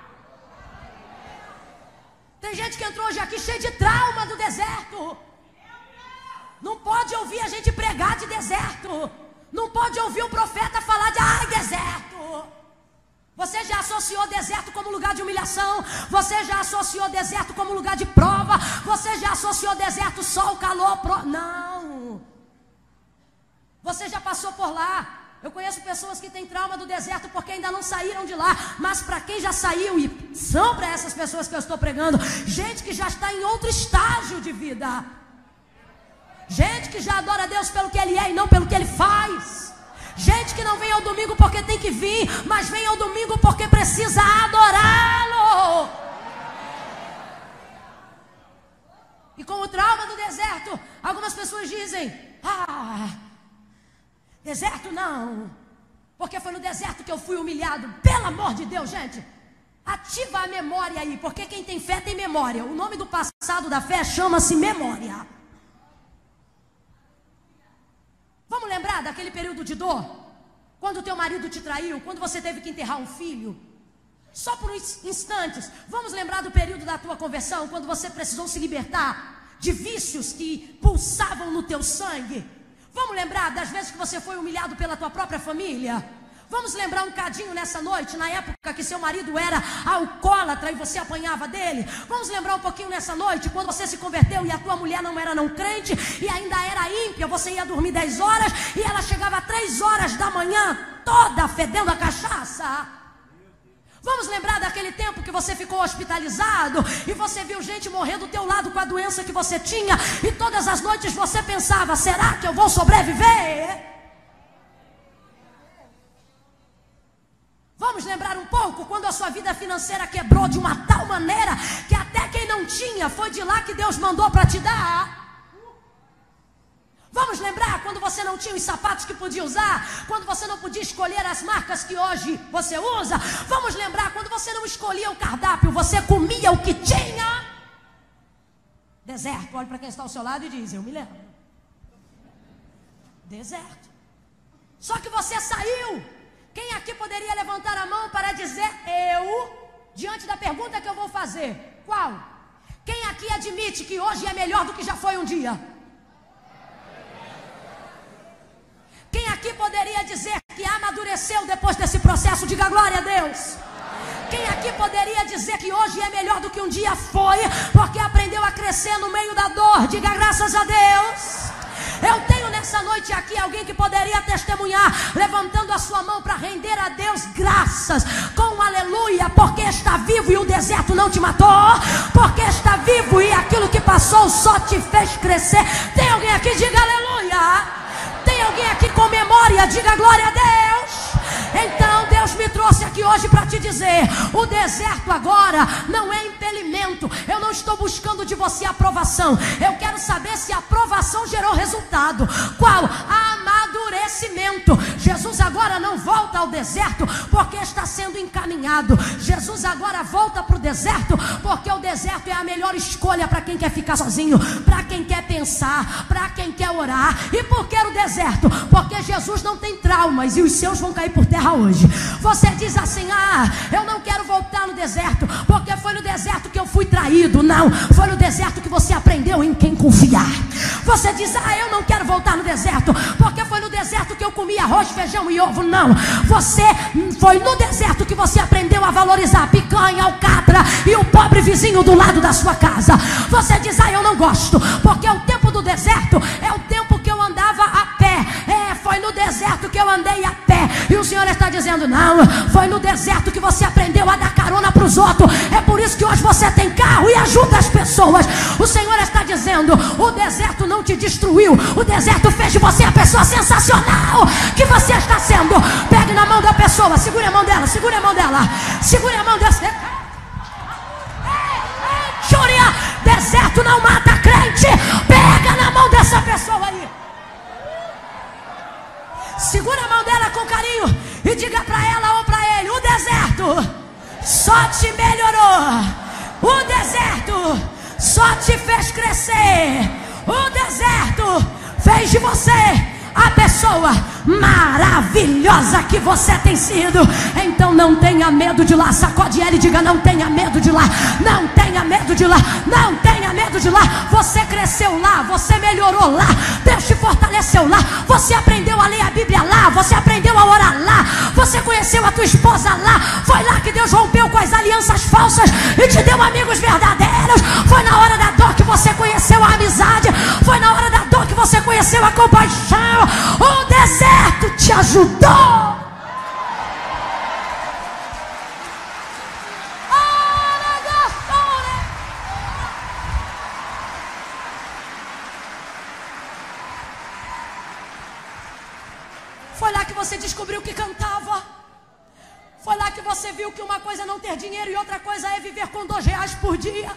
Tem gente que entrou hoje aqui cheio de trauma do deserto. Não pode ouvir a gente pregar de deserto. Não pode ouvir o profeta falar de ai, deserto. Você já associou deserto como lugar de humilhação. Você já associou deserto como lugar de prova. Você já associou deserto sol, calor, pro... Não. Você já passou por lá. Eu conheço pessoas que têm trauma do deserto porque ainda não saíram de lá. Mas para quem já saiu, e são para essas pessoas que eu estou pregando, gente que já está em outro estágio de vida. Gente que já adora a Deus pelo que Ele é e não pelo que Ele faz. Gente que não vem ao domingo porque tem que vir, mas vem ao domingo porque precisa adorá-lo. E com o trauma do deserto, algumas pessoas dizem: ah, deserto não, porque foi no deserto que eu fui humilhado. Pelo amor de Deus, gente, ativa a memória aí, porque quem tem fé tem memória. O nome do passado da fé chama-se memória. Vamos lembrar daquele período de dor? Quando teu marido te traiu, quando você teve que enterrar um filho? Só por instantes. Vamos lembrar do período da tua conversão, quando você precisou se libertar de vícios que pulsavam no teu sangue? Vamos lembrar das vezes que você foi humilhado pela tua própria família? Vamos lembrar um cadinho nessa noite, na época que seu marido era alcoólatra e você apanhava dele? Vamos lembrar um pouquinho nessa noite, quando você se converteu e a tua mulher não era não crente e ainda era ímpia, você ia dormir dez horas e ela chegava três horas da manhã toda fedendo a cachaça? Vamos lembrar daquele tempo que você ficou hospitalizado e você viu gente morrer do teu lado com a doença que você tinha e todas as noites você pensava: será que eu vou sobreviver? Vamos lembrar um pouco quando a sua vida financeira quebrou de uma tal maneira que até quem não tinha foi de lá que Deus mandou para te dar. Vamos lembrar quando você não tinha os sapatos que podia usar, quando você não podia escolher as marcas que hoje você usa. Vamos lembrar quando você não escolhia o cardápio, você comia o que tinha. Deserto, olhe para quem está ao seu lado e diz: eu me lembro. Deserto. Só que você saiu. Quem aqui poderia levantar a mão para dizer eu, diante da pergunta que eu vou fazer? Qual? Quem aqui admite que hoje é melhor do que já foi um dia? Quem aqui poderia dizer que amadureceu depois desse processo? Diga glória a Deus. Quem aqui poderia dizer que hoje é melhor do que um dia foi, porque aprendeu a crescer no meio da dor? Diga graças a Deus. Eu tenho nessa noite aqui alguém que poderia testemunhar, levantando a sua mão para render a Deus graças, com um aleluia, porque está vivo e o deserto não te matou, porque está vivo e aquilo que passou só te fez crescer. Tem alguém aqui? Diga aleluia. Tem alguém aqui com memória? Diga glória a Deus. Então Deus me trouxe aqui hoje para te dizer: o deserto agora não é impedimento. Eu não estou buscando de você aprovação. Eu quero saber se a aprovação gerou resultado. Qual? Amadurecimento. Jesus agora não volta ao deserto porque está sendo encaminhado. Jesus agora volta para o deserto porque o deserto é a melhor escolha para quem quer ficar sozinho, para quem quer pensar, para quem quer orar. E por que o deserto? Porque Jesus não tem traumas e os seus vão cair por terra hoje. Você diz assim: ah, eu não quero voltar no deserto porque foi no deserto que eu fui traído. Não, foi no deserto que você aprendeu em quem confiar. Você diz: ah, eu não quero voltar no deserto porque foi no deserto que eu comi arroz, feijão e ovo. Não, você foi no deserto que você aprendeu a valorizar a picanha, alcatra e o pobre vizinho do lado da sua casa. Você diz: ah, eu não gosto porque o tempo do deserto é o tempo que eu andava a pé. É, foi no deserto que eu andei a pé. E o Senhor está dizendo: não, foi no deserto que você aprendeu a dar carona para os outros. É por isso isso que hoje você tem carro e ajuda as pessoas. O Senhor está dizendo: o deserto não te destruiu, o deserto fez de você a pessoa sensacional que você está sendo. Pegue na mão da pessoa, segure a mão dela, segure a mão dela, segure a mão dessa. Deserto não mata crente. Pega na mão dessa pessoa aí, segura a mão dela com carinho e diga para ela ou para ele: o deserto só te melhorou, o deserto só te fez crescer, o deserto fez de você a pessoa maravilhosa que você tem sido. Então não tenha medo de lá. Sacode ela e diga: não tenha medo de lá, não tenha medo de lá, não tenha medo de lá. Você cresceu lá, você melhorou lá, Deus te fortaleceu lá, você aprendeu a ler a Bíblia lá, você aprendeu a orar lá, você conheceu a tua esposa lá. Foi lá que Deus rompeu com as alianças falsas e te deu amigos verdadeiros. Foi na hora da dor que você conheceu a amizade, foi na hora da dor que você conheceu a compaixão. O deserto te ajudou. Foi lá que você descobriu que cantava. Foi lá que você viu que uma coisa é não ter dinheiro e outra coisa é viver com dois reais por dia.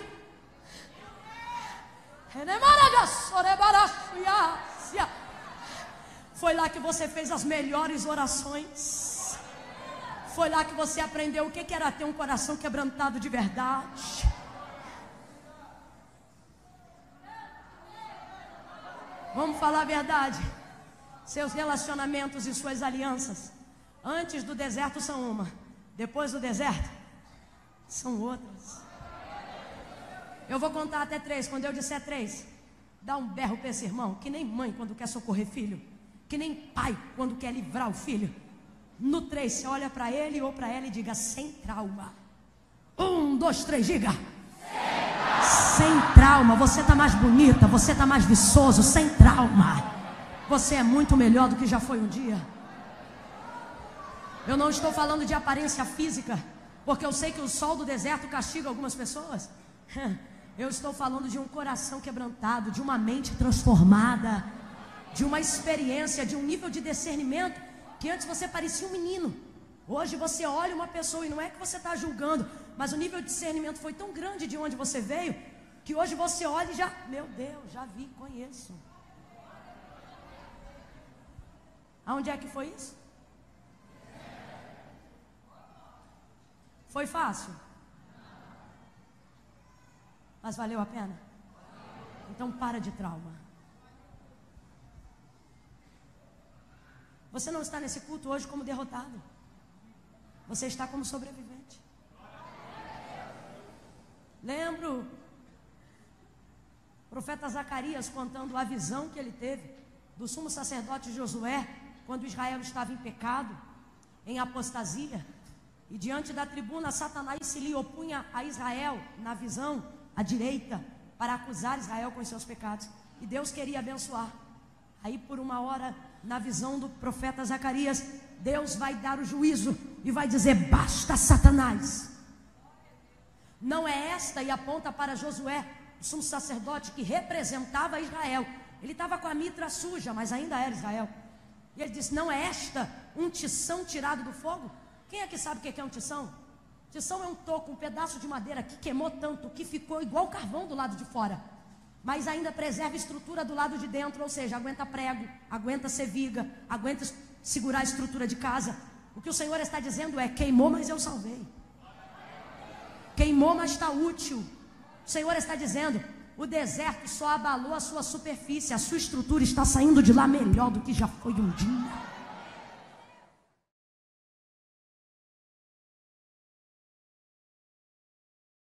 Foi lá que você fez as melhores orações. Foi lá que você aprendeu o que era ter um coração quebrantado de verdade. Vamos falar a verdade. Seus relacionamentos e suas alianças antes do deserto são uma, depois do deserto são outras. Eu vou contar até três. Quando eu disser três, dá um berro para esse irmão, que nem mãe quando quer socorrer filho, que nem pai quando quer livrar o filho. No três, você olha para ele ou para ela e diga: sem trauma. Um, dois, três, diga: sem trauma. Sem trauma. Você está mais bonita, você está mais viçoso, sem trauma. Você é muito melhor do que já foi um dia. Eu não estou falando de aparência física, porque eu sei que o sol do deserto castiga algumas pessoas. Eu estou falando de um coração quebrantado, de uma mente transformada, de uma experiência, de um nível de discernimento que antes você parecia um menino. Hoje você olha uma pessoa e não é que você está julgando, mas o nível de discernimento foi tão grande de onde você veio, que hoje você olha e já, meu Deus, já vi, conheço. Aonde é que foi isso? Foi fácil? Mas valeu a pena? Então para de trauma. Você não está nesse culto hoje como derrotado. Você está como sobrevivente. Lembro o profeta Zacarias contando a visão que ele teve do sumo sacerdote Josué, quando Israel estava em pecado, em apostasia, e diante da tribuna Satanás se lhe opunha a Israel na visão à direita, para acusar Israel com os seus pecados, e Deus queria abençoar. Aí por uma hora, na visão do profeta Zacarias, Deus vai dar o juízo e vai dizer: basta, Satanás. Não é esta, e aponta para Josué, o sumo sacerdote que representava Israel. Ele estava com a mitra suja, mas ainda era Israel. E ele disse: não é esta um tição tirado do fogo? Quem é que sabe o que é um tição? Tição é um toco, um pedaço de madeira que queimou tanto, que ficou igual carvão do lado de fora, mas ainda preserva a estrutura do lado de dentro, ou seja, aguenta prego, aguenta ser viga, aguenta segurar a estrutura de casa. O que o Senhor está dizendo é: queimou, mas eu salvei. Queimou, mas está útil. O Senhor está dizendo: o deserto só abalou a sua superfície, a sua estrutura está saindo de lá melhor do que já foi um dia.